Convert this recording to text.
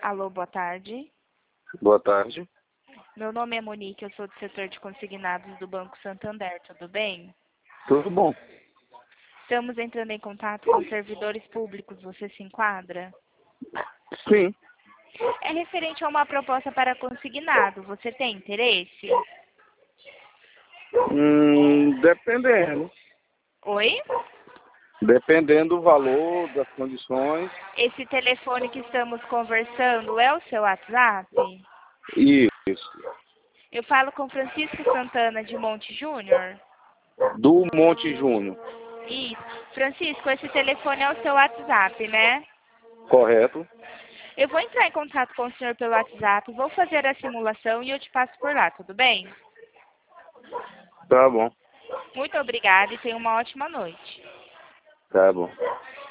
Alô, boa tarde. Boa tarde. Meu nome é Monique, eu sou do setor de consignados do Banco Santander, tudo bem? Tudo bom? Estamos entrando em contato com servidores públicos, você se enquadra? Sim. É referente a uma proposta para consignado, você tem interesse? Dependendo. Oi? Dependendo do valor, das condições. Esse telefone que estamos conversando é o seu WhatsApp? Isso. Eu falo com Francisco Santana de Monte Júnior? Do Monte Júnior. Isso. Francisco, esse telefone é o seu WhatsApp, né? Correto? Eu vou entrar em contato com o senhor pelo WhatsApp, vou fazer a simulação e eu te passo por lá, tudo bem? Tá bom. Muito obrigada e tenha uma ótima noite. Tá bom.